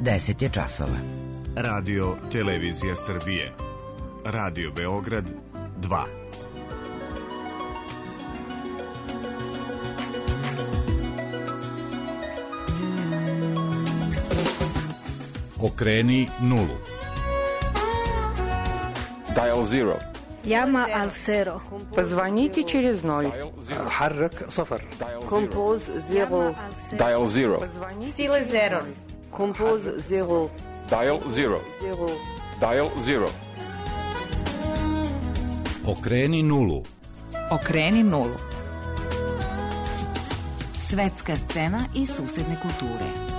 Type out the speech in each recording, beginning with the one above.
10 je časova. Radio Televizija Srbije. Radio Beograd 2. Okreni nulu. Dial zero. Llama al cero. Позвоните через ноль. حرك صفر. Compose zero. Dial zero. Sile zero. Compose zero. Dial zero. Dial zero. Okreni nulu. Okreni nulu. Svetska scena i susedne kulture.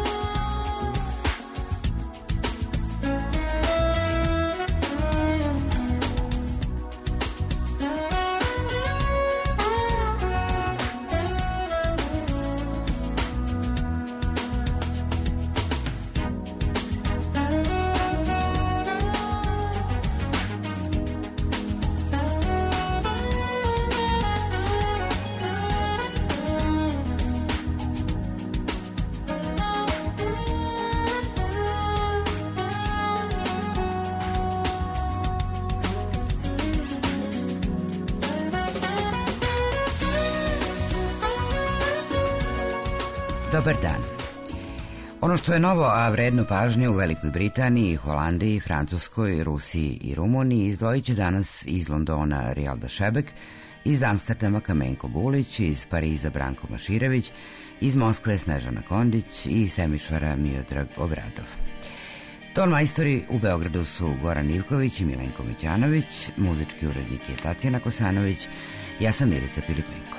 Dobar dan. Ono što je novo, a vredno pažnje u Velikoj Britaniji, Holandiji, Francuskoj, Rusiji i Rumuniji, izdvojit će danas iz Londona Rijalda Šebek, iz Amsterdama Kamenko Bulić, iz Pariza Branko Maširević, iz Moskve Snežana Kondić i iz Temišvara Miodrag Obradov. Ton majstori u Beogradu su Goran Ivković i Milenko Mićanović, muzički urednik je Tatjana Kosanović, ja sam Milica Pilipenko.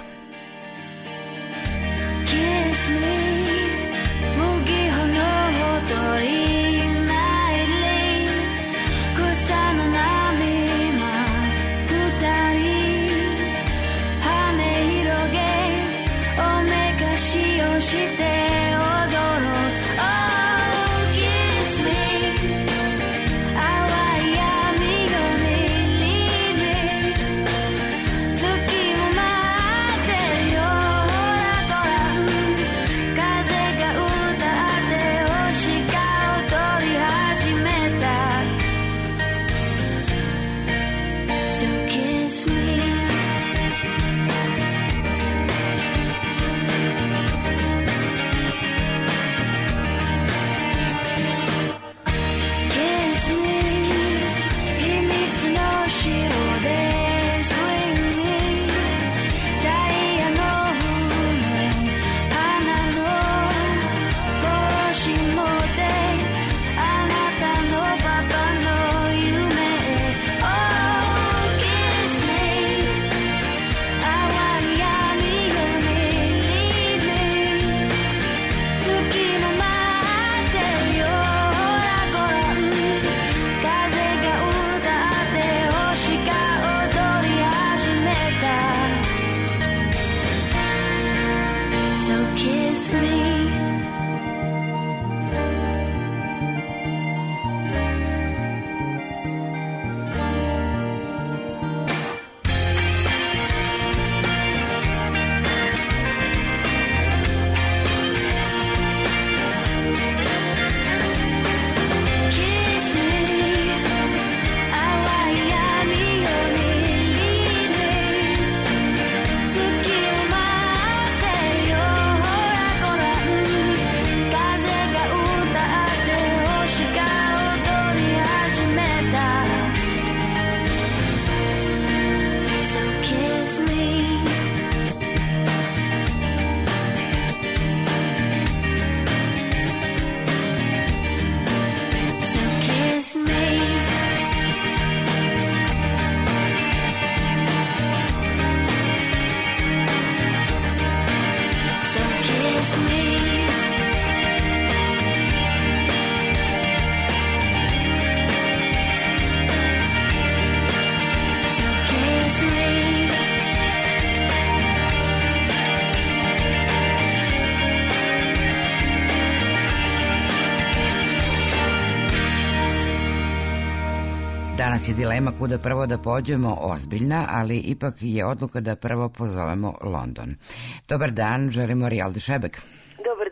Kiss me, mugiho no hotori nightly, kusa no namima futari, hane hiroge, omekashi o shite odoro. Oh, kiss me, awai amigo ni leave me, tsuki mo mate yo. Danas je dilema kuda prvo da pođemo ozbiljna, ali ipak je odluka da prvo pozovemo London. Dobar dan, želimo Rijaldi Šebek. Dobar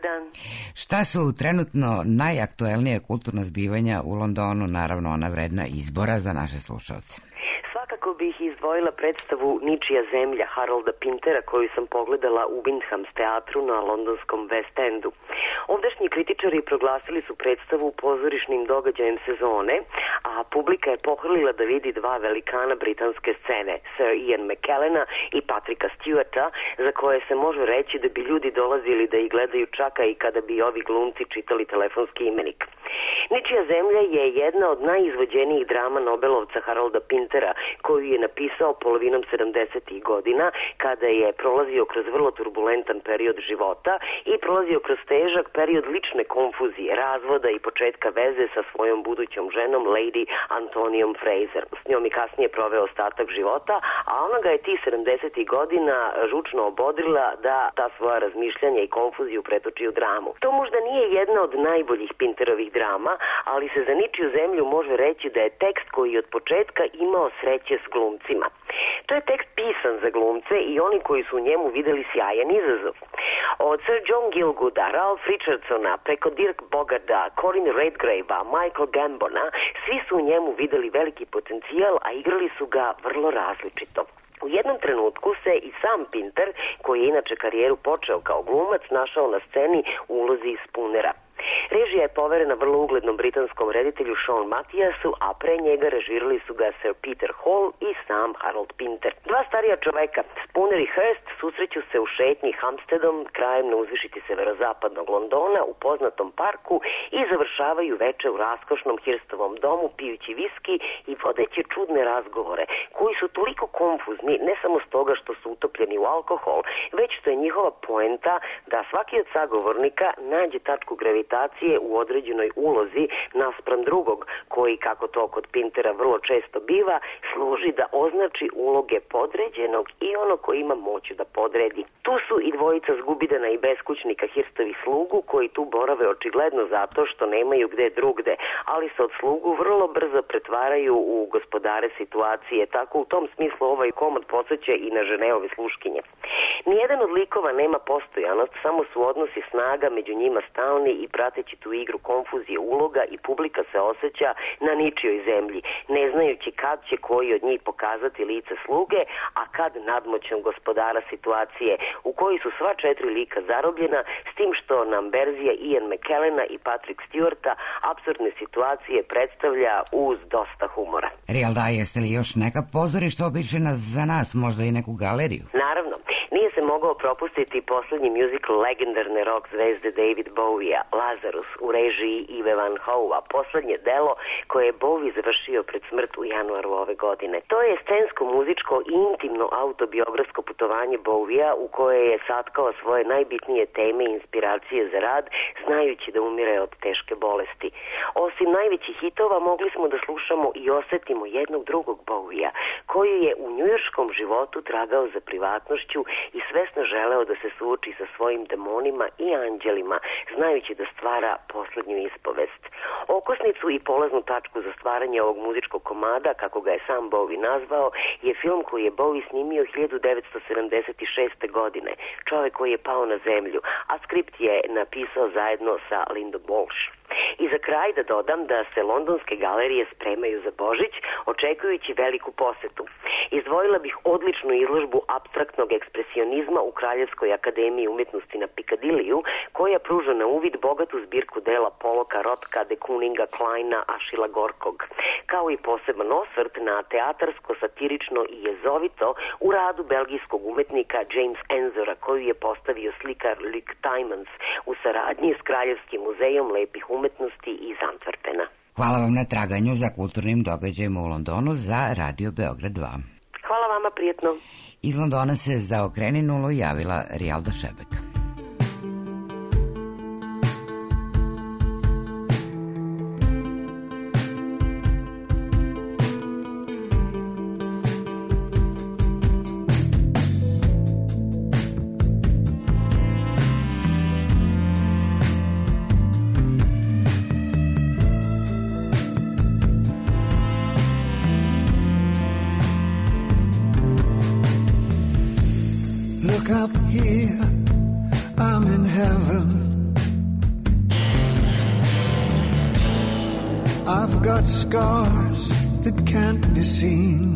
dan. Šta su trenutno najaktuelnije kulturna zbivanja u Londonu, naravno ona vredna izbora za naše slušalce? Svakako bih izdvojila predstavu Ničija zemlja Harolda Pintera koju sam pogledala u Windhams teatru na londonskom West Endu. Ovdašnji kritičari proglasili su predstavu pozorišnim događajem sezone, a publika je pohrlila da vidi dva velikana britanske scene, Sir Ian McKellena i Patricka Stewarta, za koje se može reći da bi ljudi dolazili da ih gledaju čaka i kada bi ovi glumci čitali telefonski imenik. Ničija zemlja je jedna od najizvođenijih drama Nobelovca Harolda Pintera, koju je napisao polovinom 70. godina, kada je prolazio kroz vrlo turbulentan period života i prolazio kroz težak period lične konfuzije, razvoda i početka veze sa svojom budućom ženom, Lady Antonijom Fraser. S njom i kasnije proveo ostatak života, a ona ga je tih 70. godina žučno obodrila da ta svoja razmišljanja i konfuziju pretoči u dramu. To možda nije jedna od najboljih Pinterovih drama, ali se za Ničiju zemlju može reći da je tekst koji je od početka imao sreće s glumcima. To je tekst pisan za glumce i oni koji su u njemu videli sjajan izazov. Od Sir John Gielguda, Ralph Richardsona, preko Dirk Boggarda, Corinne Redgrave-a, Michael Gambona, svi su u njemu videli veliki potencijal, a igrali su ga vrlo različito. U jednom trenutku se i sam Pinter, koji je inače karijeru počeo kao glumac, našao na sceni u ulozi Spoonera. Režija je poverena vrlo uglednom britanskom reditelju Sean Mathiasu, a pre njega režirali su ga Sir Peter Hall i sam Harold Pinter. Dva starija čoveka, Spooner i Hearst, susreću se u šetnji Hampsteadom, krajem na uzvišiti severozapadnog Londona, u poznatom parku i završavaju veče u raskošnom Hirstovom domu, pijući viski i vodeći čudne razgovore, koji su toliko konfuzni, ne samo stoga što su utopljeni u alkohol, već što je njihova poenta da svaki od sagovornika nađe tačku gravitacije u određenoj ulozi naspram drugog, koji, kako to kod Pintera vrlo često biva, služi da označi uloge podređenog i ono koji ima moć da podredi. Tu su i dvojica zgubidana i beskućnika Hirstovih slugu, koji tu borave očigledno zato što nemaju gde drugde, ali se od slugu vrlo brzo pretvaraju u gospodare situacije, tako u tom smislu ovaj komad podsjeća i na Ženeove sluškinje. Nijedan od likova nema postojanost, samo su odnosi snaga među njima stalni i prateći tu igru konfuzije uloga i publika se osjeća na ničijoj zemlji, ne znajući kad će koji od njih pokazati lice sluge, a kad nadmoćnog gospodara situacije, u kojoj su sva četiri lika zarobljena, s tim što nam verzija Ian McKellena i Patrick Stewarta apsurdne situacije predstavlja uz dosta humora. Real da, jeste li još neka pozorišta običajna za nas, možda i neku galeriju? Naravno. Nije se mogao propustiti poslednji muzikal legendarne rock zvezde David Bowie-a, Lazarus, u režiji Ive Van Hova, poslednje delo koje je Bowie završio pred smrt u januaru ove godine. To je scensko, muzičko i intimno autobiografsko putovanje Bowie-a u koje je satkao svoje najbitnije teme i inspiracije za rad, znajući da umire od teške bolesti. Osim najvećih hitova mogli smo da slušamo i osetimo jednog drugog Bowie-a, koji je u njujorškom životu tragao za privatnošću i svesno želeo da se suoči sa svojim demonima i anđelima, znajući da stvara poslednju ispovest. Okosnicu i polaznu tačku za stvaranje ovog muzičkog komada, kako ga je sam Bowie nazvao, je film koji je Bowie snimio 1976. godine, Čovek koji je pao na zemlju, a skript je napisao zajedno sa Lindom Walsh. I za kraj da dodam da se londonske galerije spremaju za Božić, očekujući veliku posetu. Izdvojila bih odličnu izložbu apstraktnog ekspresionizma u Kraljevskoj akademiji umetnosti na Pikadiliju, koja pruža na uvid bogatu zbirku dela Poloka, Rotka, de Kooninga, Kleina, Ašila Gorkog, kao i poseban osvrt na teatarsko, satirično i jezovito u radu belgijskog umetnika James Enzora, koju je postavio slikar Luc Tuymans u saradnji s Kraljevskim muzejom lepih umetnosti iz Antwerpena. Hvala vam na traganju za kulturnim događajima u Londonu za Radio Beograd 2. Hvala vama, prijetno. Iz Londona se za Okreni nulu javila Rijalda Šebek. Look up here, I've got scars that can't be seen.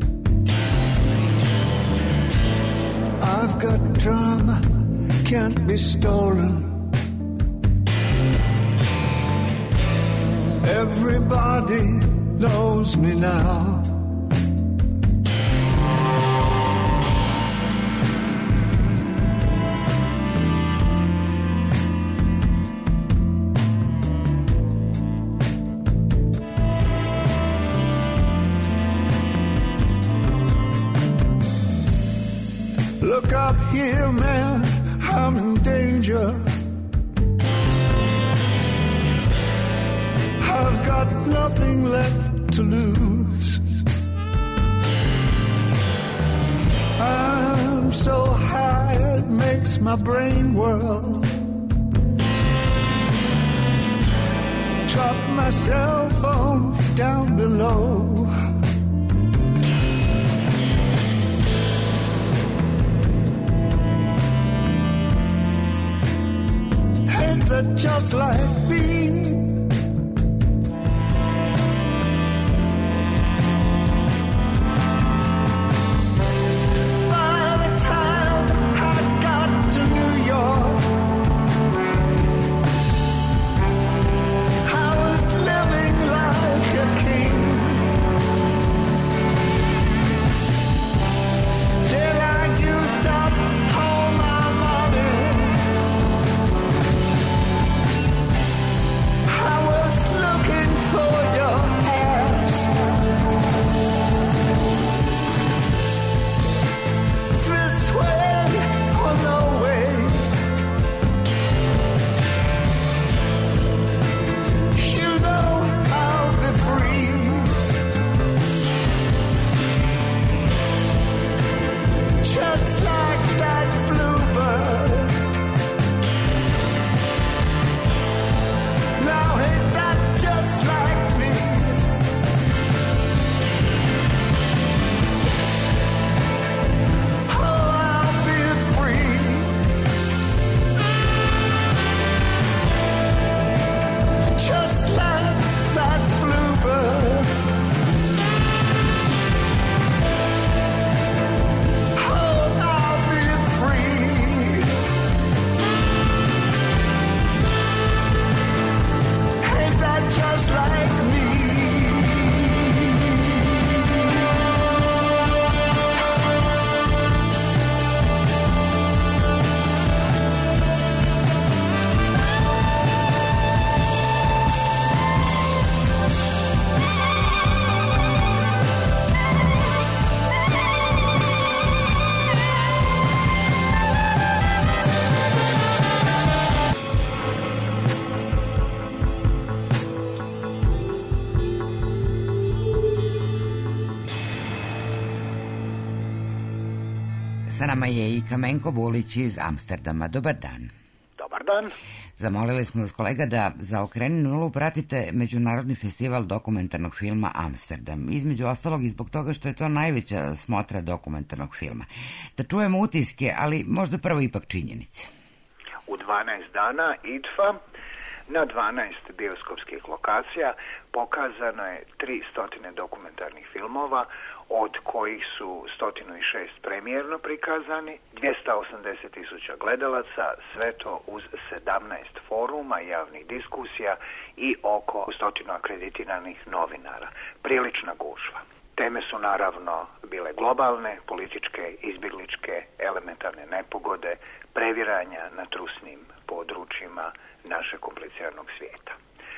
I've got drama, can't be stolen. Everybody knows me now. Look up here, man, I'm in danger. I've got nothing left to lose. I'm so high it makes my brain whirl. Drop my cell phone down below. That just like me. By the time I got to New York, I was living like a king. Then I used up all my money. Just like that bluebird. Now ain't that just like me? Oh, I'll be free. Just like that bluebird. Just like me. Sa nama je i Kamenko Bulić iz Amsterdama. Dobar dan. Dobar dan. Zamolili smo vas, kolega, da za Okreni nulu pratite Međunarodni festival dokumentarnog filma Amsterdam. Između ostalog i zbog toga što je to najveća smotra dokumentarnog filma. Da čujemo utiske, ali možda prvo ipak činjenice. U 12 dana IDFA na 12 bioskopskih lokacija pokazano je 300 dokumentarnih filmova, od kojih su 106 premijerno prikazani, 280.000 gledalaca, sve to uz 17 foruma, javnih diskusija i oko 100 akreditiranih novinara. Prilična gužva. Teme su naravno bile globalne, političke, izbjegličke, elementarne nepogode, previranja na trusnim područjima našeg kompliciranog svijeta.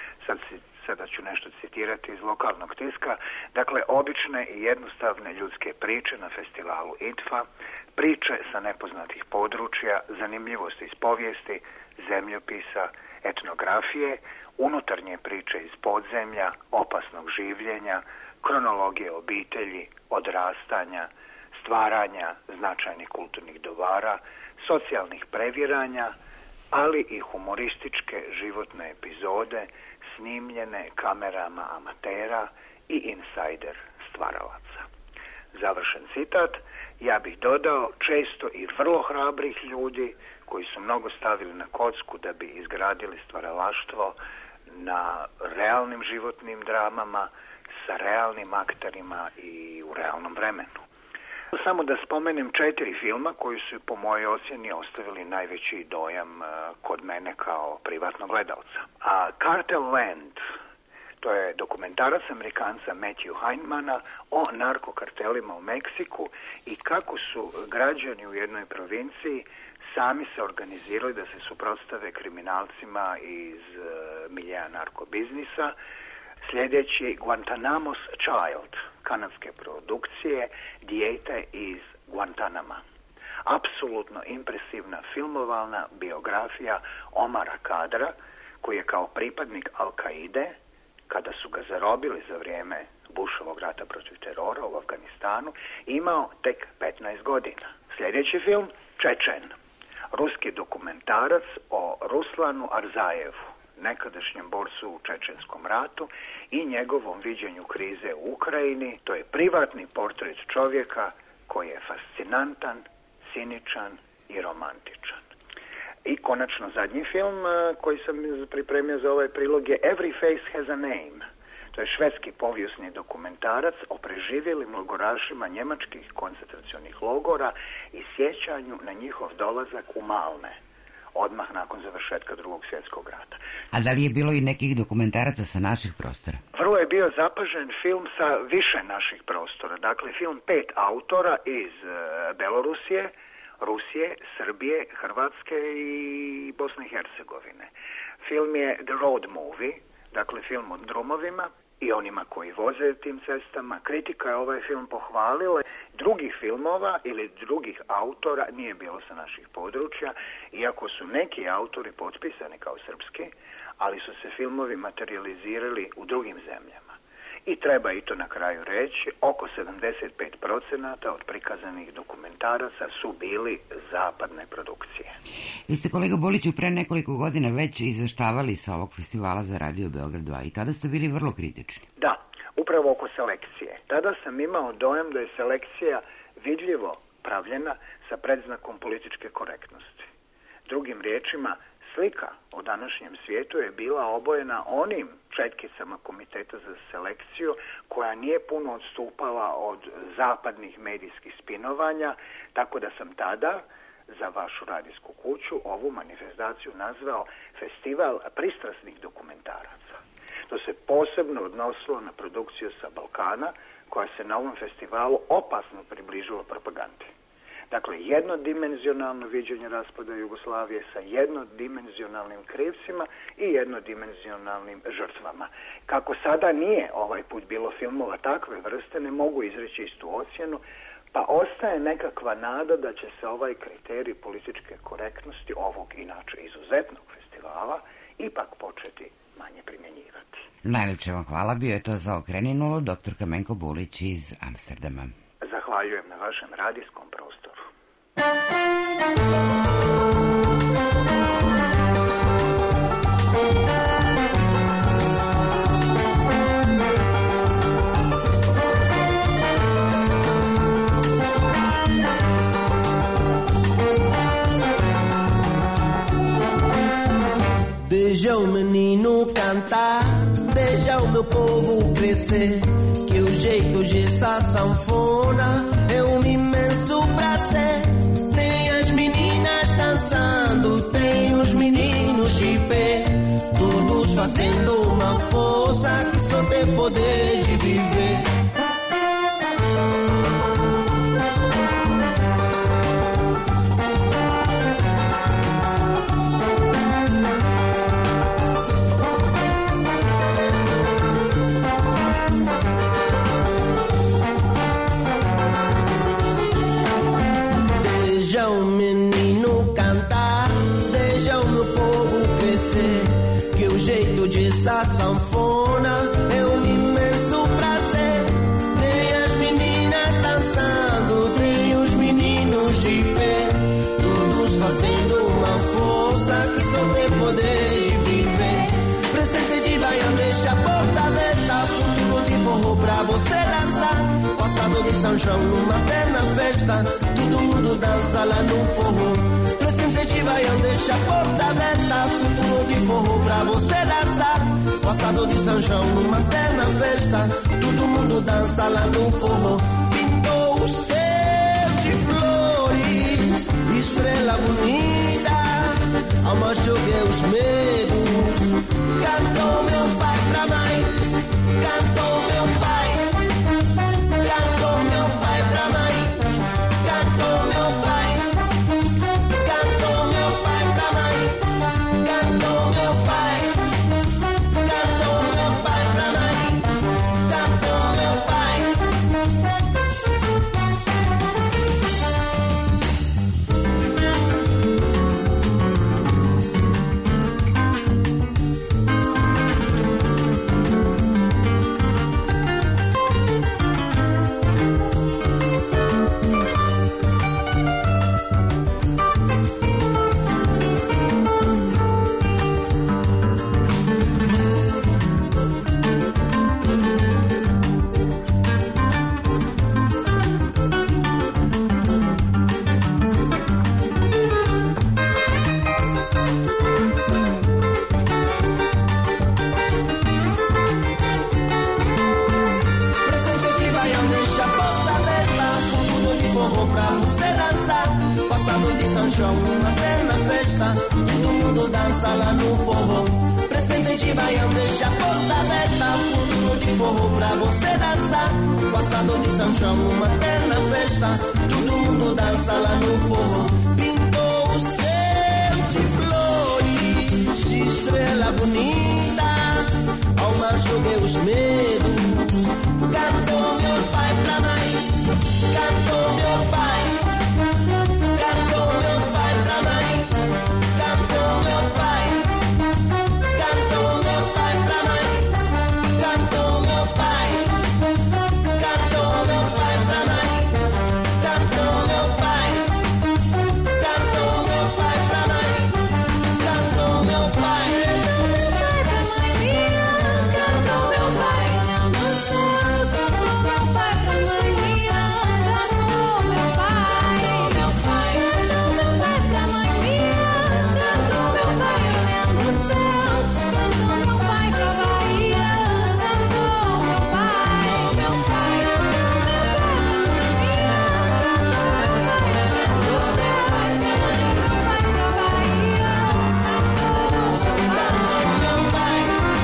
Sada ću nešto citirati iz lokalnog tiska. Dakle, obične i jednostavne ljudske priče na festivalu IDFA, priče sa nepoznatih područja, zanimljivosti iz povijesti, zemljopisa, etnografije, unutarnje priče iz podzemlja, opasnog življenja, kronologije obitelji, odrastanja, stvaranja značajnih kulturnih dobara, socijalnih previranja, ali i humorističke životne epizode snimljene kamerama amatera i insajder stvaralaca. Završen citat. Ja bih dodao često i vrlo hrabrih ljudi koji su mnogo stavili na kocku da bi izgradili stvaralaštvo na realnim životnim dramama, sa realnim akterima i u realnom vremenu. Samo da spomenem 4 filma koji su po mojoj ocjeni ostavili najveći dojam kod mene kao privatnog gledalca. A Cartel Land, to je dokumentarac Amerikanca Matthew Heinemana o narkokartelima u Meksiku i kako su građani u jednoj provinciji sami se organizirali da se suprotstave kriminalcima iz miljeja narkobiznisa. Sljedeći Guantanamo's Child, kanadske produkcije, dijete iz Guantanama. Apsolutno impresivna filmovalna biografija Omara Kadra, koji je kao pripadnik Al-Kaide, kada su ga zarobili za vrijeme Bushovog rata protiv terora u Afganistanu, imao tek 15 godina. Sljedeći film, Čečen, ruski dokumentarac o Ruslanu Arzajevu, nekadašnjem borcu u Čečenskom ratu i njegovom viđenju krize u Ukrajini. To je privatni portret čovjeka koji je fascinantan, ciničan i romantičan. I konačno zadnji film koji sam pripremio za ovaj prilog je Every Face Has a Name. To je švedski povijesni dokumentarac o preživjelim logorašima njemačkih koncentracionih logora i sjećanju na njihov dolazak u Malme, odmah nakon završetka Drugog svjetskog rata. A da li je bilo i nekih dokumentaraca sa naših prostora? Vrlo je bio zapažen film sa više naših prostora. Dakle, film 5 autora iz Belorusije, Rusije, Srbije, Hrvatske i Bosne i Hercegovine. Film je The Road Movie, dakle film o drumovima i onima koji voze tim cestama. Kritika je ovaj film pohvalila. Drugih filmova ili drugih autora nije bilo sa naših područja, iako su neki autori potpisani kao srpski, ali su se filmovi materializirali u drugim zemljama. I treba i to na kraju reći, oko 75% od prikazanih dokumentaraca su bili zapadne produkcije. Vi ste, kolega Boliću, pre nekoliko godina već izveštavali sa ovog festivala za Radio Beograd 2 i tada ste bili vrlo kritični. Da, upravo oko selekcije. Tada sam imao dojam da je selekcija vidljivo pravljena sa predznakom političke korektnosti. Drugim riječima, slika o današnjem svijetu je bila obojena onim četkicama Komiteta za selekciju koja nije puno odstupala od zapadnih medijskih spinovanja, tako da sam tada za vašu radijsku kuću ovu manifestaciju nazvao Festival pristrasnih dokumentaraca. To se posebno odnosilo na produkciju sa Balkana, koja se na ovom festivalu opasno približila propagandi. Dakle, jednodimenzionalno viđenje raspada Jugoslavije sa jednodimenzionalnim krivcima i jednodimenzionalnim žrtvama. Kako sada nije ovaj put bilo filmova takve vrste, ne mogu izreći istu ocjenu, pa ostaje nekakva nada da će se ovaj kriterij političke korektnosti ovog inače izuzetnog festivala ipak početi manje primjenjivati. Najlepše vam hvala, bio je to za Okreni nulu, dr. Kamenko Bulić iz Amsterdama. Zahvaljujem na vašem radijskom prostoru. Deixa o menino cantar, deixa o meu povo crescer, que o jeito de essa sanfona é imenso prazer. Tem as meninas dançando, tem os meninos de pé, todos fazendo uma força que só tem poder de viver. Essa sanfona é imenso prazer. Tem as meninas dançando, tem os meninos de pé, todos fazendo uma força que só tem poder de viver. Presente de Baião, deixa a porta aberta, futuro de forró pra você dançar. Passado de São João, numa terna festa, todo mundo dança lá no forró. Presente ci vai, deixa a porta aberta, futuro di forró pra você dançar. Passado de São João, numa terna festa, todo mundo dança lá no forró. Pintou o céu de flores, estrela bonita, alma joguei os medos. Cantou meu pai pra mãe, cantou meu pai, cantou meu pai pra mãe, cantou meu pai, cantou meu pai pra mãe, cantou meu pai, cantou meu pai pra mãe, cantou meu pai. Uma terna festa, todo mundo dança lá no forró. Presente de Baião, deixa a porta aberta, futuro de forró pra você dançar. Passado de São João, uma terna festa, todo mundo dança lá no forró. Pintou o céu de flores, de estrela bonita, ao mar joguei os medos. Cantou meu pai pra mãe, cantou meu pai, cantou meu pai pra mãe, cantou meu pai, cantou meu pai pra mãe, cantou meu pai, cantou meu pai pra mãe, cantou meu pai, cantou meu pai pra mãe, cantou meu pai. Cantou meu pai no céu, cantou meu pai pra mãe minha, cantou meu pai, meu pai, cantou meu pai pra mãe minha, cantou meu pai olhando o céu, cantou meu pai pra Bahia, cantou meu pai, meu pai, cantou meu pai pra mãe minha, cantou meu pai olhando o céu, cantou meu pai pra Bahia, cantou meu pai.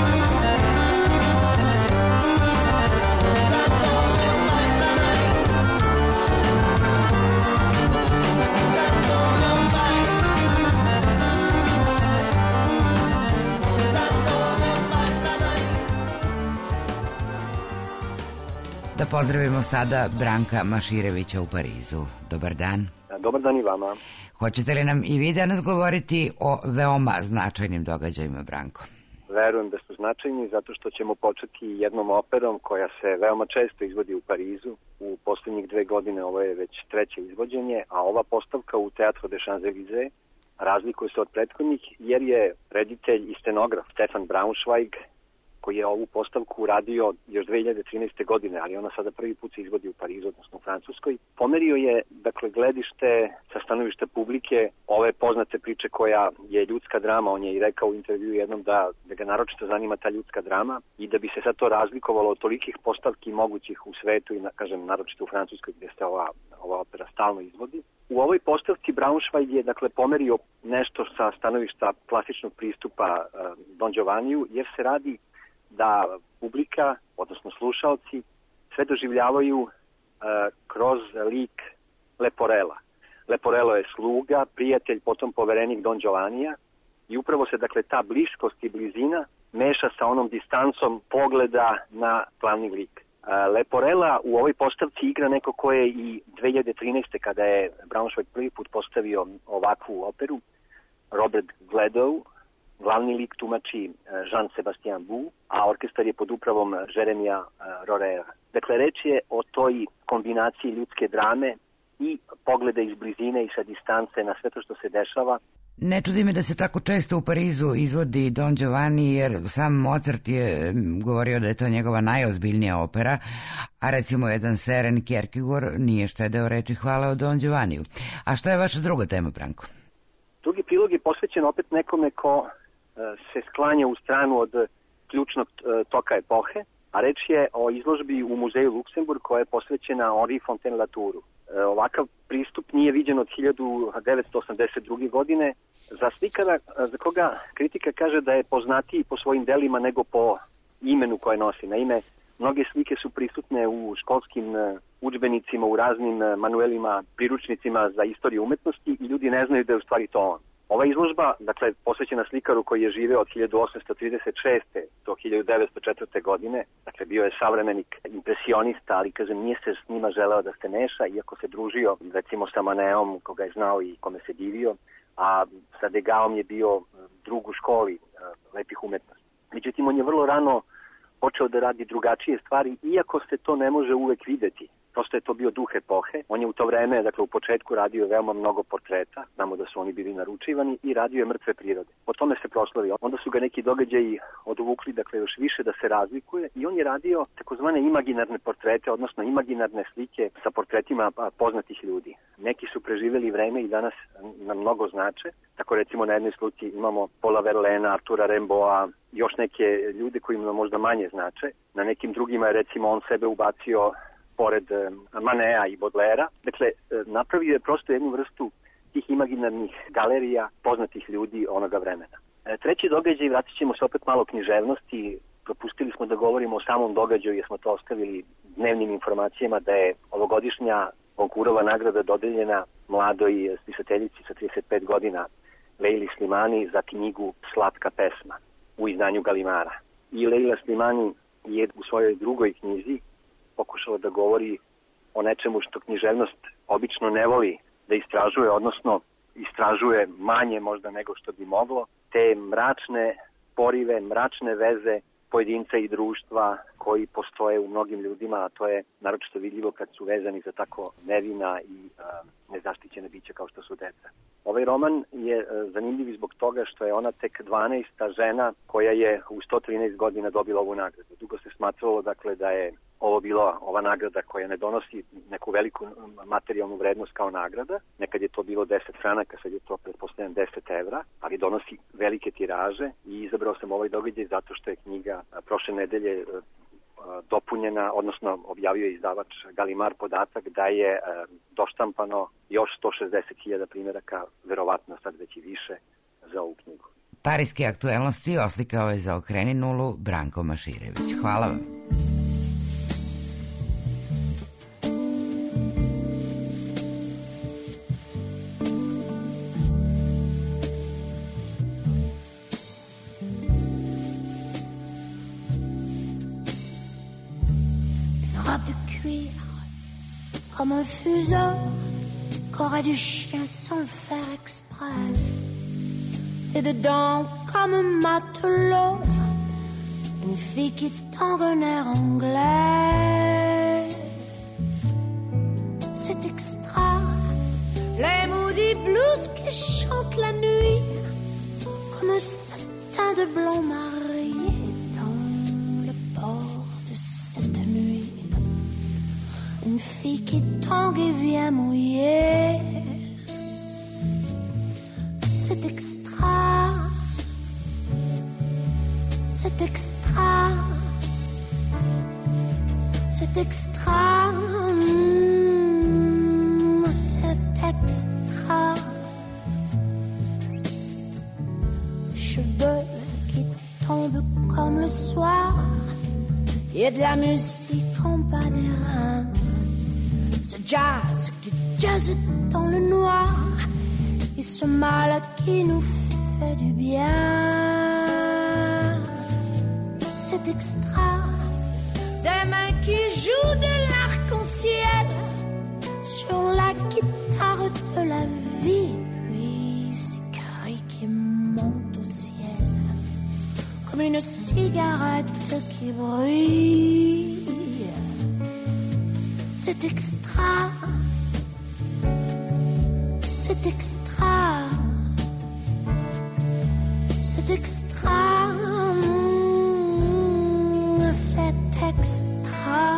Da pozdravimo sada Branka Maširevića u Parizu. Dobar dan. Dobar dan i vama. Hoćete li nam i vi danas govoriti o veoma značajnim događajima, Branko? Verujem da su značajni zato što ćemo početi jednom operom koja se veoma često izvodi u Parizu. U posljednjih 2 godine ovo je već 3. izvođenje, a ova postavka u Teatro des Champs-Élysées razlikuje se od prethodnih jer je reditelj i scenograf Stefan Braunschweig, koji je ovu postavku uradio još 2013. godine, ali ona sada prvi put se izvodi u Parizu, odnosno u Francuskoj. Pomerio je, dakle, gledište sa stanovišta publike ove poznate priče koja je ljudska drama. On je i rekao u intervju jednom da ga naročito zanima ta ljudska drama i da bi se sad to razlikovalo od tolikih postavki mogućih u svetu i, kažem, naročito u Francuskoj gdje se ova opera stalno izvodi. U ovoj postavci Braunschweig je, dakle, pomerio nešto sa stanovišta klasičnog pristupa Don Giovanniju, jer se radi da publika, odnosno slušalci, sve doživljavaju kroz lik Leporela. Leporelo je sluga, prijatelj, potom poverenik Don Giovannija i upravo se, dakle, ta bliskost i blizina meša sa onom distancom pogleda na glavni lik. Leporela u ovoj postavci igra neko ko je i 2013. kada je Braunschweig prvi put postavio ovakvu operu, Robert Gledow. Glavni lik tumači Jean-Sébastien Bou, a orkestar je pod upravom Jeremija Rorera. Dakle, reč je o toj kombinaciji ljudske drame i pogleda iz blizine i sa distance na sve to što se dešava. Ne čudi me da se tako često u Parizu izvodi Don Giovanni, jer sam Mozart je govorio da je to njegova najozbiljnija opera, a recimo jedan Søren Kierkegaard nije štedeo reči hvale o Don Giovanniju. A šta je vaša druga tema, Branko? posvećen opet nekome ko se sklanja u stranu od ključnog toka epohe, a reč je o izložbi u muzeju Luksemburg koja je posvećena Henri Fontaine-Latouru. Ovakav pristup nije viđen od 1982. godine za slikara za koga kritika kaže da je poznatiji po svojim delima nego po imenu koje nosi. Naime, mnoge slike su prisutne u školskim udžbenicima, u raznim manuelima, priručnicima za istoriju umetnosti i ljudi ne znaju da je u stvari to on. Ova izložba, dakle, posvećena slikaru koji je živeo od 1836. do 1904. godine, dakle, bio je savremenik impresionista, ali, kažem, nije se s njima želeo da se meša, iako se družio, recimo, sa Maneom, koga je znao i kome se divio, a sa Degaom je bio drug u školi lepih umetnosti. Međutim, on je vrlo rano počeo da radi drugačije stvari, iako se to ne može uvek videti. Prosto je to bio duh epohe. On je u to vreme, dakle u početku radio veoma mnogo portreta, znamo da su oni bili naručivani, i radio je mrtve prirode. Po tome se proslavio. Onda su ga neki događaji odvukli, dakle još više da se razlikuje, i on je radio takozvane imaginarne portrete, odnosno imaginarne slike sa portretima poznatih ljudi. Neki su preživjeli vreme i danas nam mnogo znače. Tako recimo na jednoj slici imamo Paula Verlaina, Artura Rimbaуда, još neke ljude koji nam možda manje znače. Na nekim drugima je recimo on sebe ubacio pored Manea i Baudelaira. Dakle, napravio je prosto jednu vrstu tih imaginarnih galerija poznatih ljudi onoga vremena. Treći događaj, vratit ćemo se opet malo književnosti. Propustili smo da govorimo o samom događaju jer smo to ostavili dnevnim informacijama da je ovogodišnja Goncourtova nagrada dodeljena mladoj spisateljici sa 35 godina Leili Slimani za knjigu Slatka pesma u izdanju Galimara. I Leila Slimani je u svojoj drugoj knjizi pokušala da govori o nečemu što književnost obično ne voli da istražuje, odnosno istražuje manje možda nego što bi moglo, te mračne porive, mračne veze pojedinca i društva koji postoje u mnogim ljudima, a to je naročito vidljivo kad su vezani za tako nevina i nezaštićene biće kao što su deca. Ovaj roman je zanimljiv zbog toga što je ona tek 12. žena koja je u 113 godina dobila ovu nagradu. Dugo se smatralo, dakle, da je ovo bila ova nagrada koja ne donosi neku veliku materijalnu vrednost kao nagrada. Nekad je to bilo 10 franaka, sad je to pretpostavljam 10 evra, ali donosi velike tiraže i izabrao sam ovaj događaj zato što je knjiga prošle nedelje dopunjena, odnosno objavio je izdavač Galimar podatak da je doštampano još 160.000 primjeraka, verovatno sad već i više, za ovu knjigu. Parijske aktuelnosti oslikao je za Okreni nulu Branko Maširević. Hvala vam. Comme un fuseau qu'aurait du chien sans le faire exprès. Et dedans, comme un matelot, une fille qui tangue un air anglais. C'est extra, les maudits blues qui chantent la nuit, comme un satin de blond marié dans le port de cette nuit. Une fille qui tangue et vient mouiller. C'est extra, c'est extra, c'est extra, c'est extra. Cheveux qui tombent comme le soir, et de la musique en bas des reins. Ce jazz qui jazz dans le noir, et ce mal qui nous fait du bien. C'est extra, des mains qui jouent de l'arc-en-ciel sur la guitare de la vie, puis ces cris qui montent au ciel comme une cigarette qui brille. C'est extra, c'est extra, c'est extra, c'est extra.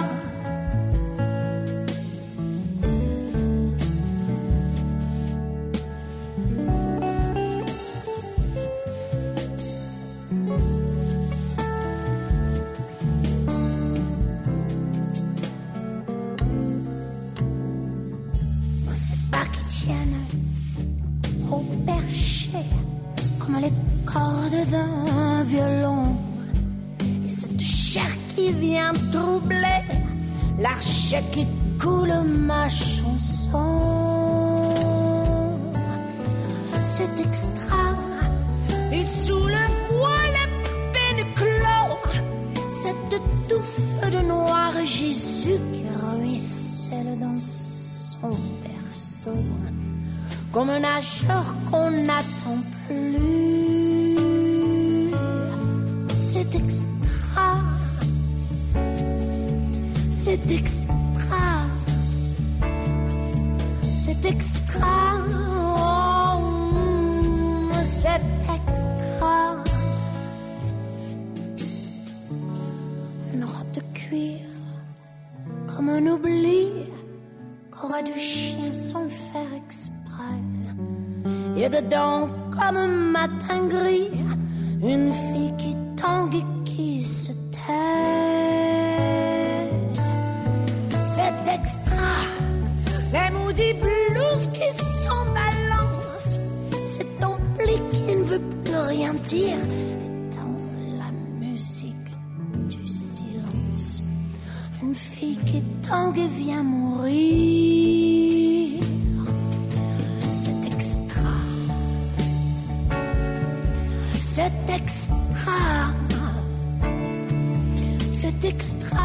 cordes d'un violon. Et cette chair qui vient troubler l'archet qui coule ma chanson. C'est extra. Et sous le voile à peine clos, cette touffe de noir Jésus qui ruisselle dans son berceau, comme un nageur qu'on n'attend plus. C'est extra. C'est extra. C'est extra. Oh, c'est extra. Une robe de cuir, comme un oubli qu'aura du chien sans le faire exprès. Et dedans, comme un matin gris, une fille qui tangue et qui se tait. C'est extra. Les maudits blues qui s'en balancent, cet ampli qui ne veut plus rien dire, étant la musique du silence. Une fille qui tangue et vient mourir. C'est extra. C'est extra. C'est extra.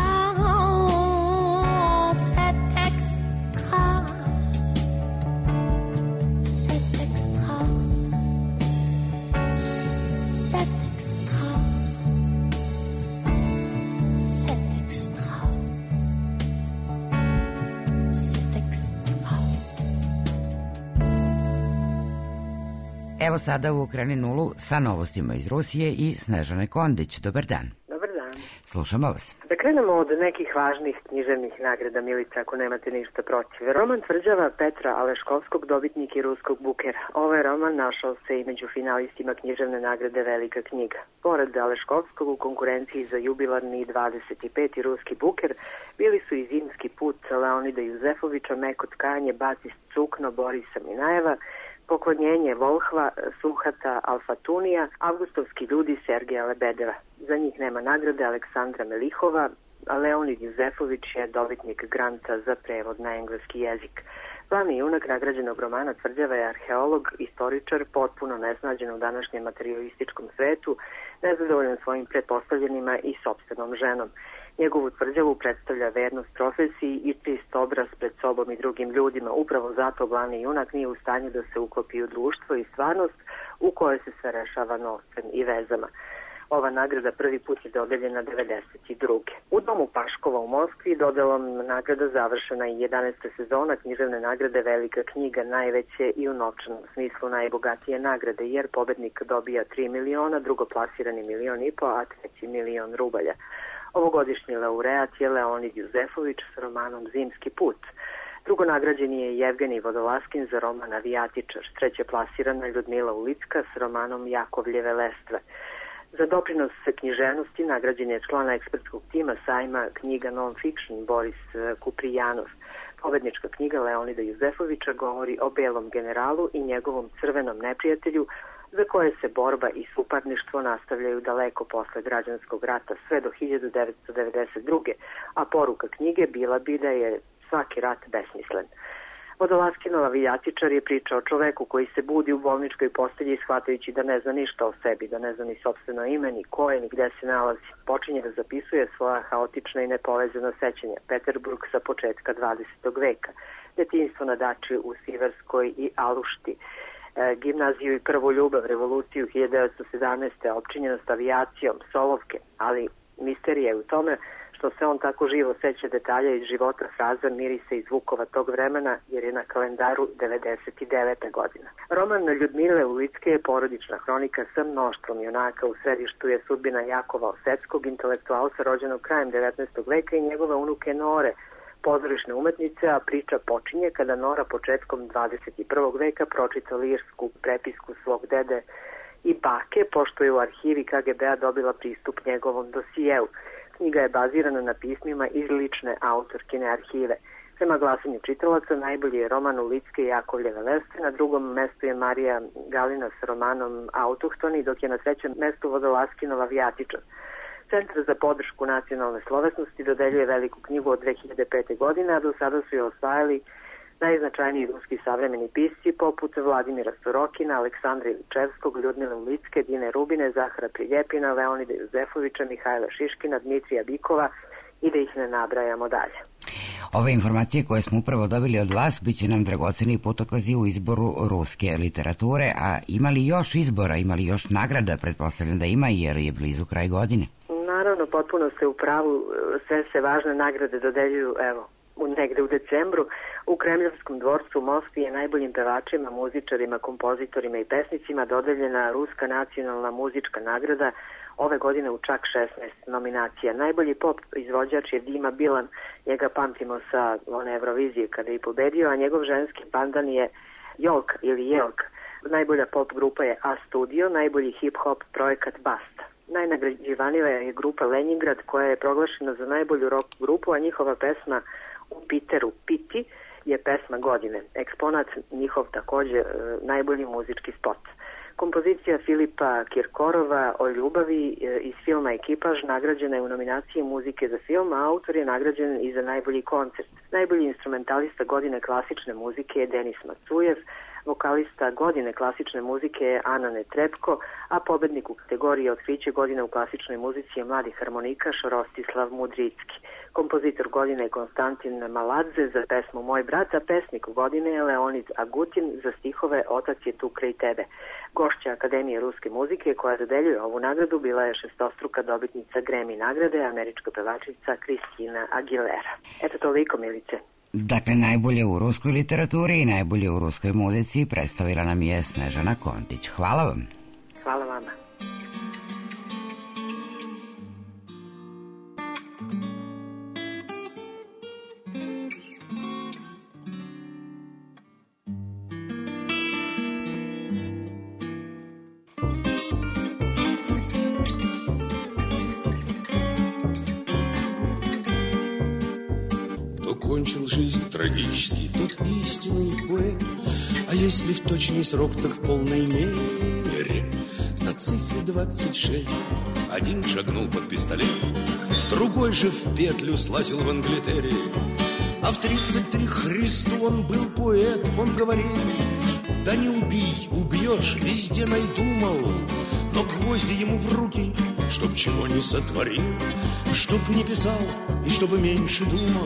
Evo sada u Okreni nulu sa novostima iz Rusije i Snežane Kondić. Dobar dan. Dobar dan. Slušamo vas. Da krenemo od nekih važnih književnih nagrada, Milica, ako nemate ništa protiv. Roman Tvrđava Petra Aleškovskog, dobitnik je ruskog Bukera. Ovaj roman našao se i među finalistima književne nagrade Velika knjiga. Pored Aleškovskog u konkurenciji za jubilarni 25. ruski Buker bili su i Zimski put Leonida Juzefovića, Meko tkanje, Bacis Cukno, Borisa Minajeva, Poklonjenje Volhva, Suhata Alfatunija, Avgustovski ljudi Sergeja Lebedeva. Za njih nema nagrade Aleksandra Melihova, a Leonid Juzefović je dobitnik granta za prevod na engleski jezik. Glavni junak nagrađenog romana Tvrđava je arheolog, istoričar, potpuno nesnađen u današnjem materijalističkom svetu, nezadovoljan svojim pretpostavljenima i sopstvenom ženom. Njegovu Tvrđavu predstavlja vernost profesiji i čist obraz pred sobom i drugim ljudima. Upravo zato glavni junak nije u stanju da se uklopi u društvo i stvarnost u kojoj se sve rešava novcem i vezama. Ova nagrada prvi put je dodeljena 1992. U domu Paškova u Moskvi dodelom nagrada završena i 11. sezona književne nagrade Velika knjiga, najveće i u novčanom smislu najbogatije nagrade, jer pobednik dobija 3 miliona, drugoplasirani 1,5 miliona, a treći 1 milion rubalja. Ovogodišnji laureat je Leonid Juzefović s romanom Zimski put. Drugo nagrađen je Jevgenij Vodolaskin za roman Avijatičar. Treće plasirana je Ljudmila Ulicka s romanom Jakovljeve lestve. Za doprinos književnosti nagrađen je člana ekspertskog tima sajma knjiga non-fiction Boris Kuprijanov. Pobednička knjiga Leonida Juzefovića govori o belom generalu i njegovom crvenom neprijatelju, za koje se borba i suparništvo nastavljaju daleko posle građanskog rata, sve do 1992. A poruka knjige bila bi da je svaki rat besmislen. Vodolaskinova Avijatičar je priča o čoveku koji se budi u bolničkoj postelji shvatajući da ne zna ništa o sebi, da ne zna ni sopstveno ime, ni ko je, ni gde se nalazi. Počinje da zapisuje svoja haotična i nepovezana sećanja. Peterburg sa početka 20. veka, detinjstvo na dači u Siverskoj i Alušti, gimnaziju i prvu ljubav, revoluciju 1917. opčinjenost avijacijom, Solovke, ali misterija je u tome što se on tako živo seća detalja iz života, fraza, mirisa i zvukova tog vremena, jer je na kalendaru 99. godina. Roman Ljudmile Ulicke je porodična hronika sa mnoštvom junaka. U središtu je sudbina Jakova Osetskog, intelektualca rođenog krajem 19. veka i njegove unuke Nore, pozorišne umetnice, a priča počinje kada Nora početkom 21. veka pročita lirsku prepisku svog dede i bake, pošto je u arhivi KGB-a dobila pristup njegovom dosijeu. Knjiga je bazirana na pismima iz lične autorkine arhive. Prema glasanju čitalaca najbolji je roman Ulicke i Jakovljeva veste, na drugom mestu je Marija Galina s romanom Autohtoni, dok je na trećem mestu Vodolaskinova Vjatiča. Centar za podršku nacionalne slovesnosti dodeljuje veliku knjigu od 2005. godine, a do sada su je osvajali najznačajniji ruski savremeni pisci poput Vladimira Sorokina, Aleksandra Iličevskog, Ljudmile Ulicke, Dine Rubine, Zahara Priljepina, Leonida Juzefovića, Mihajla Šiškina, Dmitrija Bikova i da ih ne nabrajamo dalje. Ove informacije koje smo upravo dobili od vas bit će nam dragoceni putokazi u izboru ruske literature, a ima li još izbora, ima li još nagrada? Pretpostavljam da ima, jer je blizu kraj godine. Naravno, potpuno ste u pravu, sve se važne nagrade dodeljuju, evo, negde u decembru. U Kremljevskom dvorcu u Moskvi je najboljim pevačima, muzičarima, kompozitorima i pesnicima dodeljena Ruska nacionalna muzička nagrada, ove godine u čak 16 nominacija. Najbolji pop izvođač je Dima Bilan, njega pamtimo sa one Eurovizije kada je pobedio, a njegov ženski pandan je Jolk ili Jelk. Najbolja pop grupa je A Studio, najbolji hip-hop projekat Basta. Najnagrađivanija je grupa Leningrad, koja je proglašena za najbolju rock grupu, a njihova pesma U Piteru Piti je pesma godine. Eksponat njihov takođe najbolji muzički spot. Kompozicija Filipa Kirkorova o ljubavi iz filma Ekipaž nagrađena je u nominaciji muzike za film, a autor je nagrađen i za najbolji koncert. Najbolji instrumentalista godine klasične muzike je Denis Macujev, vokalista godine klasične muzike je Ana Netrebko, a pobednik u kategoriji Otkriće godine u klasičnoj muzici je mladi harmonikaš Rostislav Mudricki. Kompozitor godine je Konstantin Maladze za pesmu Moj brat, a pesnik godine je Leonid Agutin za stihove Otac je tu kraj tebe. Gošća Akademije ruske muzike koja dodeljuje ovu nagradu bila je šestostruka dobitnica Grammy nagrade, američka pevačica Kristina Aguilera. Eto toliko, Milice. Dakle, najbolje u ruskoj literaturi i najbolje u ruskoj muzici predstavila nam je Snežana Kontić. Hvala vam. Hvala vama. Кончил жизнь трагически, тот истинный поэт. А если в точный срок, так в полной мере. На цифре 26 один шагнул под пистолет, другой же в петлю слазил в Англитере. А в 33 Христу он был поэт, он говорил: да не убей, убьешь, везде найдумал. Но гвозди ему в руки, чтоб чего не сотворил, чтоб не писал и чтобы меньше думал.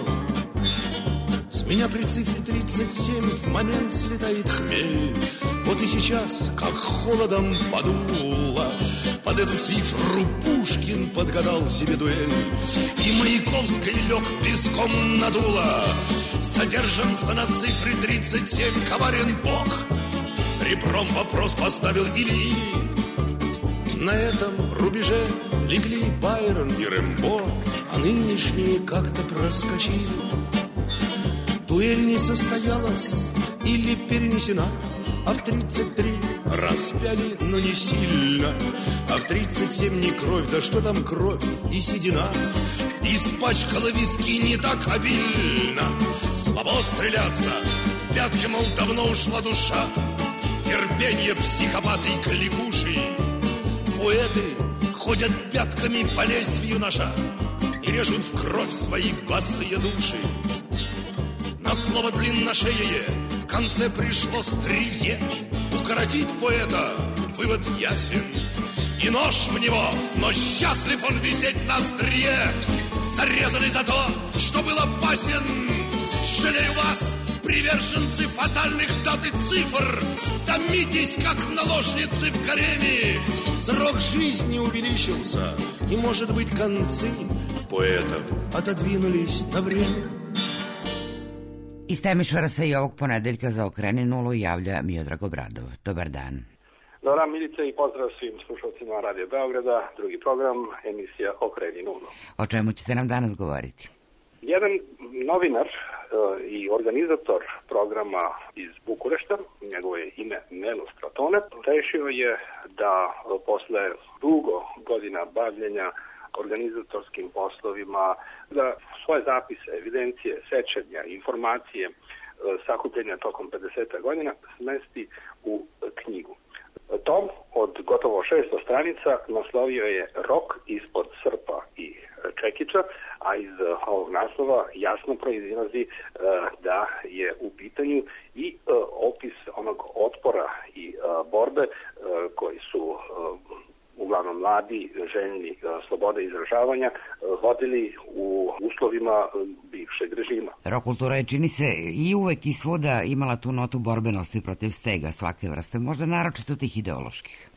С меня при цифре 37 в момент слетает хмель. Вот и сейчас, как холодом подуло, под эту цифру Пушкин подгадал себе дуэль. И Маяковской лег виском надуло. Задержанца на цифре 37 коварен Бог. Ребром вопрос поставил Ильи. На этом рубеже легли Байрон и Рэмбо, а нынешние как-то проскочили. Дуэль не состоялась или перенесена, а в 33 распяли, но не сильно. А в 37 не кровь, да что там кровь и седина. Испачкала виски не так обильно. Слабо стреляться, пятки, мол, давно ушла душа. Терпенье психопаты и кликуши. Поэты ходят пятками по лезвию ножа и режут в кровь свои босые души. На слово длинношеее в конце пришло стрие. Укоротить поэта вывод ясен. И нож в него, но счастлив он висеть на острие. Зарезали за то, что был опасен. Жалею вас, приверженцы фатальных дат и цифр. Томитесь, как наложницы в гареме. Срок жизни увеличился, и, может быть, концы поэтов отодвинулись на время. Iz Temišvara se i ovog ponedeljka za Okreni nulu javlja Miodrag Obradov. Dobar dan. Dobar dan, Milice, i pozdrav svim slušalcima Radio Beograda, drugi program, emisija Okreni nulu. O čemu ćete nam danas govoriti? Jedan novinar i organizator programa iz Bukurešta, njegovo je ime Nelo Stratone, rešio je da posle dugo godina bavljenja organizatorskim poslovima, da svoje zapise, evidencije, sećanja, informacije sakupljanja tokom 50 godina smesti u knjigu. Tom od gotovo 600 stranica naslovio je Rok ispod srpa i čekića, a iz ovog naslova jasno proizilazi da je u pitanju i opis onog otpora i borbe koji su uglavnom mladi, željni slobode izražavanja, vodili u uslovima bivšeg režima. Rok kultura je, čini se, i uvek i svuda imala tu notu borbenosti protiv stega svake vrste, možda naročito tih ideoloških.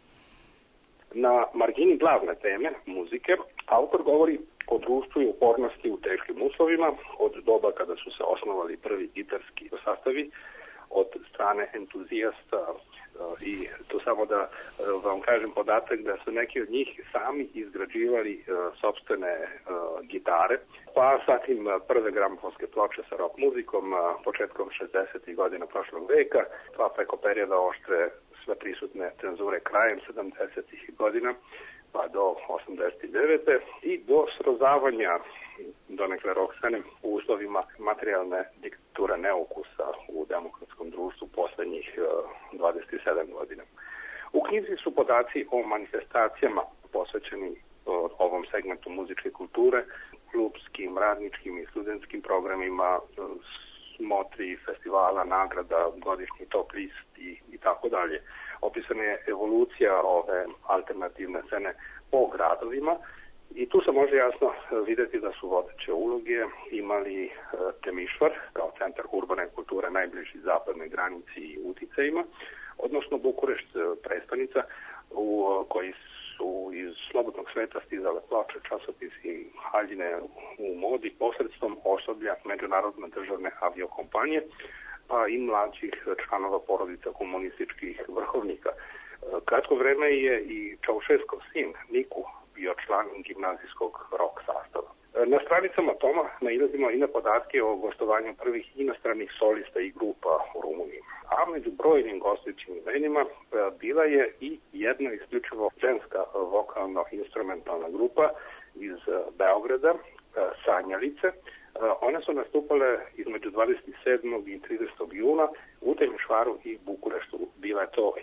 Na margini glavne teme, muzike, autor govori o društvu i upornosti u teškim uslovima, od doba kada su se osnovali prvi gitarski sastavi, od strane entuzijasta, i to samo da vam kažem podatak da su neki od njih sami izgrađivali sopstvene gitare, pa zatim prve gramofonske ploče sa rock muzikom početkom 60. godina prošlog veka, pa preko perioda oštre sve prisutne cenzure krajem 70. godina pa do 89. i do srozavanja donekle rock scene u uslovima materijalne diktature neukusa u demokratskom društvu poslednjih 27 godina. U knjizi su podaci o manifestacijama posvećeni ovom segmentu muzičke kulture, klubskim, radničkim i studentskim programima, smotri, festivala, nagrada, godišnji top list i tako dalje. Opisana je evolucija ove alternativne scene po gradovima i tu se može jasno videti da su vodeće uloge imali Temišvar kao centar urbane kulture najbliži zapadnoj granici i uticajima, odnosno Bukurešt, prestonica u koji su iz slobodnog sveta stizale ploče, časopisi i haljine u modi posredstvom osoblja međunarodne državne aviokompanije, pa i mlađih članova porodica komunističkih vrhovnika. Kratko vreme je i Čaušeskov sin, Niku, bio član gimnazijskog rock sastava. Na stranicama Toma nailazimo i na podatke o gostovanju prvih inostranih solista i grupa u Rumuniji. A među brojnim gostujućim imenima bila je i jedna isključivo ženska vokalno-instrumentalna grupa iz Beograda, Sanjalice. One su nastupale između 27. i 30. juna u Temišvaru i Bukureštu. Bila je to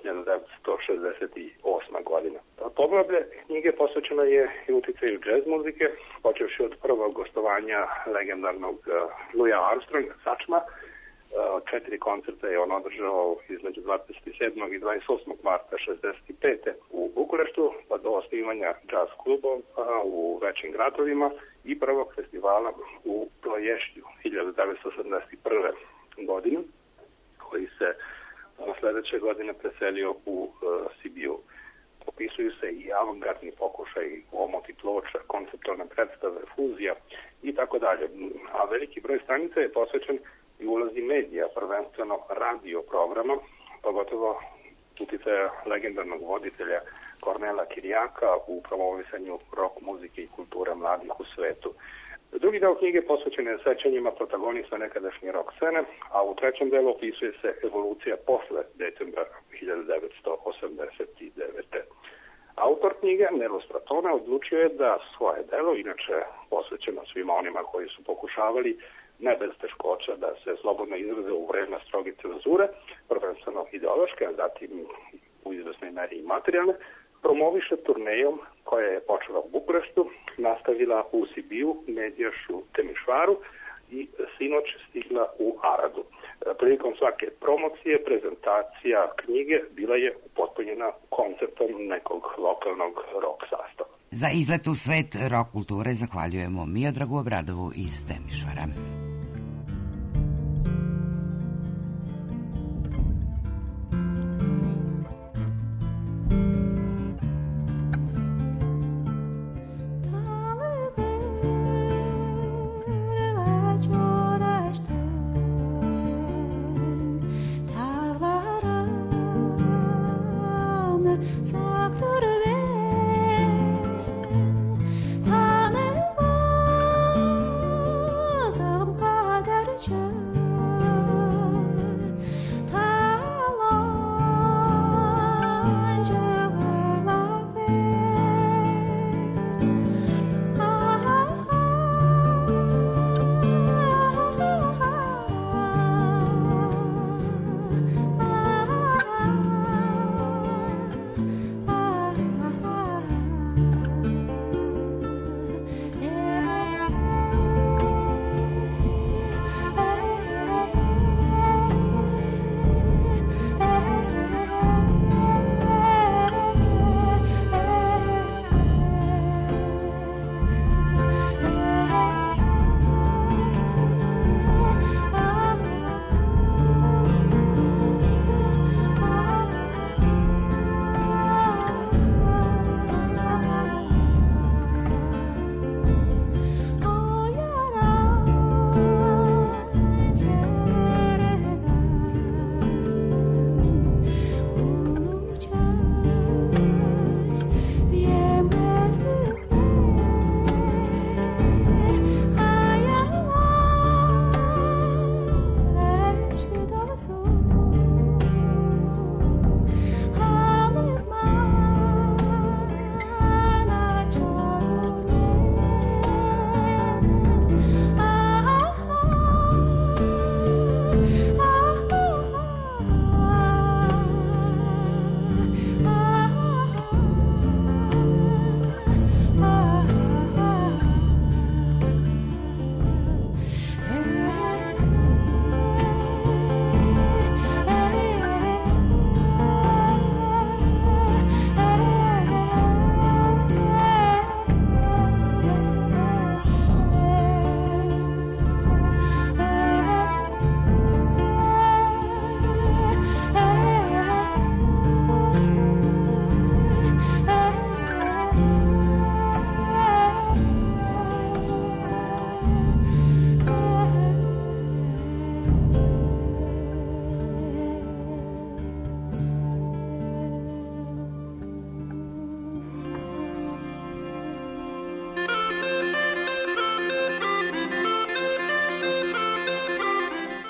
1968. godina. Poglavlje knjige posvećeno je i uticaju džez muzike, počevši od prvog gostovanja legendarnog Louisa Armstronga, sačma. 4 koncerta je on održao između 27. i 28. marta 65. u Bukureštu, pa do osnivanja jazz klubova u većim gradovima i prvog festivala u Ploještju 1971. godine, koji se sledeće godine preselio u Sibiu. Opisuju se i avangardni pokušaj omoti ploča, konceptualne predstave, fuzija i tako dalje. A veliki broj stranica je posvećen i ulazi medija, prvenstveno radio programa, pogotovo uticaja legendarnog voditelja Kornela Kirijaka u promovisanju rock muzike i kulture mladih u svetu. Drugi deo knjige posvećen je sećanjima protagonista nekadašnje rock scene, a u trećem delu opisuje se evolucija posle decembra 1989. Autor knjige, Nelo Stratone, odlučio je da svoje delo, inače posvećeno svima onima koji su pokušavali ne bez teškoća da se slobodno izraze u vreme stroge cenzure, prvenstveno ideološke, a zatim u izvesnoj meri i materijalne, promoviše turnejom koja je počela u Bukureštu, nastavila u Sibiju, Medjašu, Temišvaru i sinoć stigla u Aradu. Prilikom svake promocije, prezentacija knjige bila je upotpunjena koncertom nekog lokalnog rock sastava. Za izlet u svet rock kulture zahvaljujemo Miodragu Obradovu iz Temišvara. Some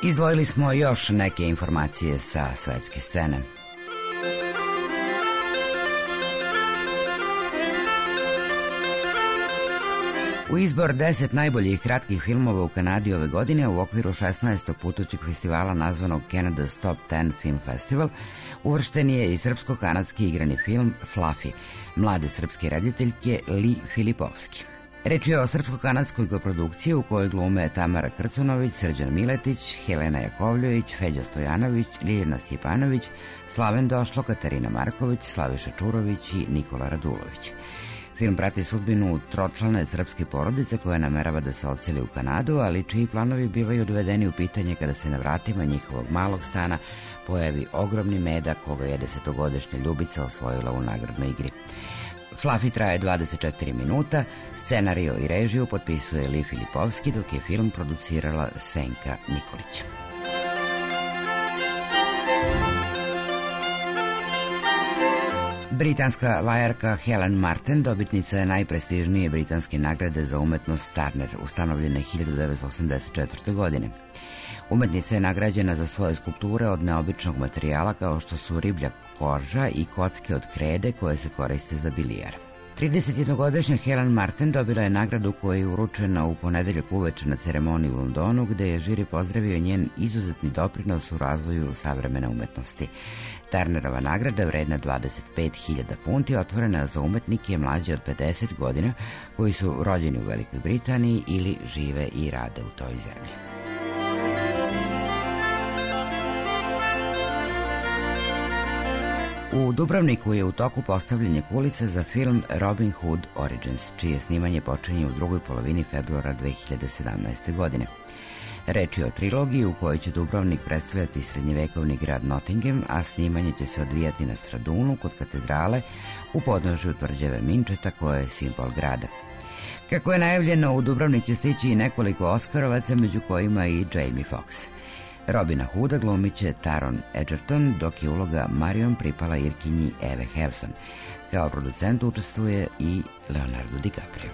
Izdvojili smo još neke informacije sa svetske scene. U izbor 10 najboljih kratkih filmova u Kanadi ove godine u okviru 16. putućeg festivala nazvanog Canada's Top 10 Film Festival uvršten je i srpsko-kanadski igrani film Fluffy, mlade srpske rediteljke Li Filipovski. Reč je o srpsko-kanadskoj koprodukciji u kojoj glume Tamara Krcunović, Srđan Miletić, Helena Jakovljević, Feđa Stojanović, Ljiljana Stjepanović, Slaven Došlo, Katarina Marković, Slaviša Čurović i Nikola Radulović. Film prati sudbinu tročlane srpske porodice koja namerava da se odseli u Kanadu, ali čiji planovi bivaju dovedeni u pitanje kada se na vratima njihovog malog stana pojavi ogromni medak koga je 10-godišnja Ljubica osvojila u nagradnoj igri. Fluffy traje 24 minuta, scenario i režiju potpisuje Li Filipovski, dok je film producirala Senka Nikolić. Britanska vajarka Helen Martin dobitnica je najprestižnije britanske nagrade za umetnost Turner, ustanovljene 1984. godine. Umetnica je nagrađena za svoje skulpture od neobičnog materijala kao što su riblja koža i kocke od krede koje se koriste za bilijar. 31-godišnja Helen Martin dobila je nagradu koja je uručena u ponedeljak uveče na ceremoniji u Londonu, gde je žiri pozdravio njen izuzetni doprinos u razvoju savremene umetnosti. Turnerova nagrada, vredna 25.000 funti, otvorena za umetnike mlađe od 50 godina koji su rođeni u Velikoj Britaniji ili žive i rade u toj zemlji. U Dubrovniku je u toku postavljanje kulice za film Robin Hood Origins, čije snimanje počinje u drugoj polovini februara 2017. godine. Reč je o trilogiji u kojoj će Dubrovnik predstavljati srednjevekovni grad Nottingham, a snimanje će se odvijati na Stradunu kod katedrale u podnožju tvrđave Minčeta koja je simbol grada. Kako je najavljeno, u Dubrovnik će stići i nekoliko Oskarovaca, među kojima i Jamie Foxx. Robina Hooda glumit će Taron Egerton, dok je uloga Marion pripala Irkinji Eve Hewson. Kao producent učestvuje i Leonardo DiCaprio.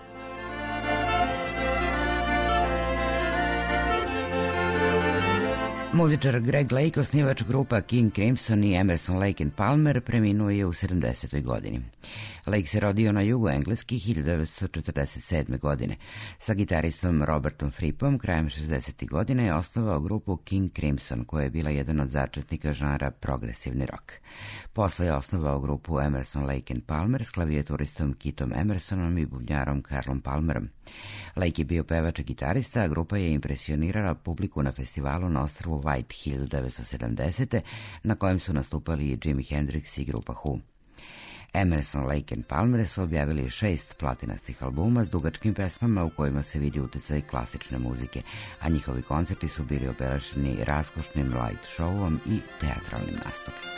Muzičar Greg Lake, osnivač grupa King Crimson i Emerson, Lake & Palmer, preminuo je u 70. godini. Lake se rodio na jugu Engleski 1947. godine. Sa gitaristom Robertom Frippom krajem 60. godina je osnovao grupu King Crimson, koja je bila jedan od začetnika žanra progresivni rock. Posle je osnovao grupu Emerson, Lake & Palmer s klavijaturistom Kitom Emersonom i bubnjarom Karlom Palmerom. Lake je bio pevač i gitarista, a grupa je impresionirala publiku na festivalu na ostrvu White 1970. na kojem su nastupali i Jimi Hendrix i grupa Who. Emerson, Lake & Palmer su objavili 6 platinastih albuma s dugačkim pesmama u kojima se vidi uticaj klasične muzike, a njihovi koncerti su bili obeleženi raskošnim light showom i teatralnim nastupima.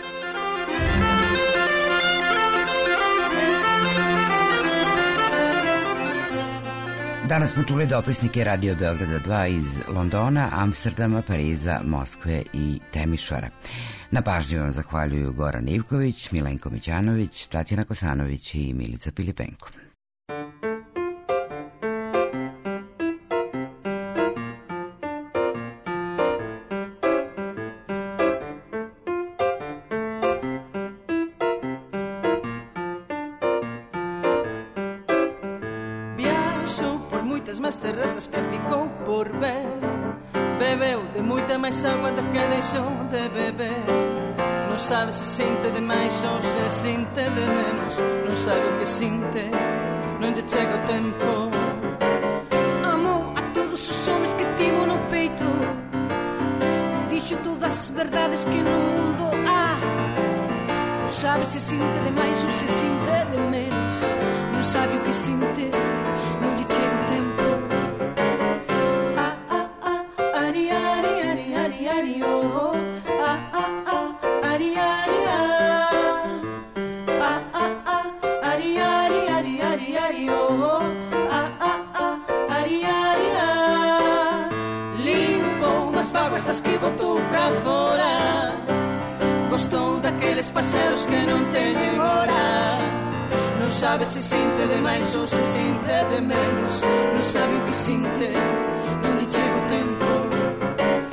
Danas smo čuli dopisnike Radio Beograda 2 iz Londona, Amsterdama, Pariza, Moskve i Temišvara. Na pažnju vam zahvaljuju Goran Ivković, Milenko Mićanović, Tatjana Kosanović i Milica Pilipenko. Terras das que ficou por ver, bebeu de moita máis agua do que deixou de beber. Non sabe se sinte de máis ou se sinte de menos, non sabe o que sinte, non lle chega o tempo. Amou a todos os homens que tivo no peito, dixo todas as verdades que no mundo há. Non sabe se sinte de máis ou se sinte de menos, non sabe o que sinte, non lle chega o tempo. Paseros que non teñen hora, non sabe se sinte de máis ou se sinte de menos, non sabe o que sinte, non lle chega o tempo.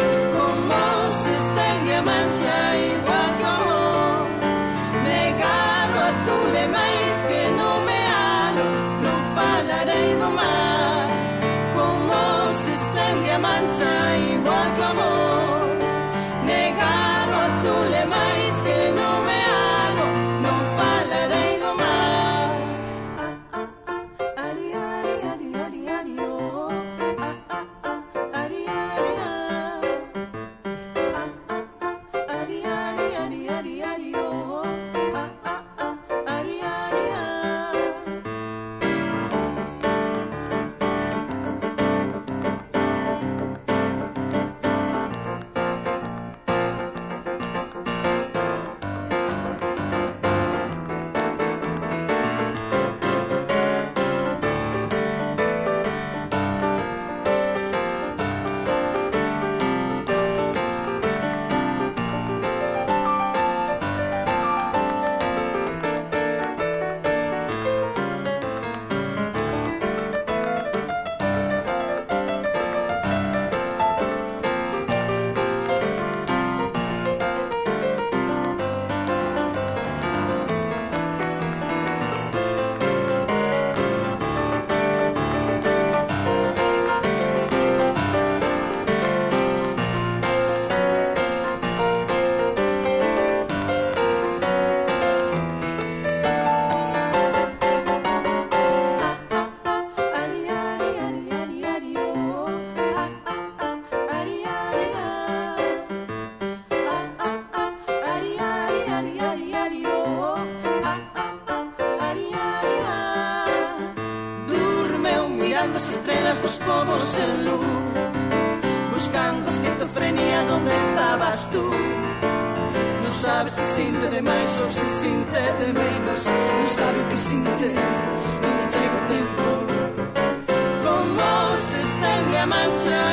buscando as estrelas dos povos en luz, buscando a esquizofrenia donde estabas tú. Non sabe se sinte de máis ou se sinte de menos, non sabe o que sinte, non lle chega o tempo. Como se estende a mancha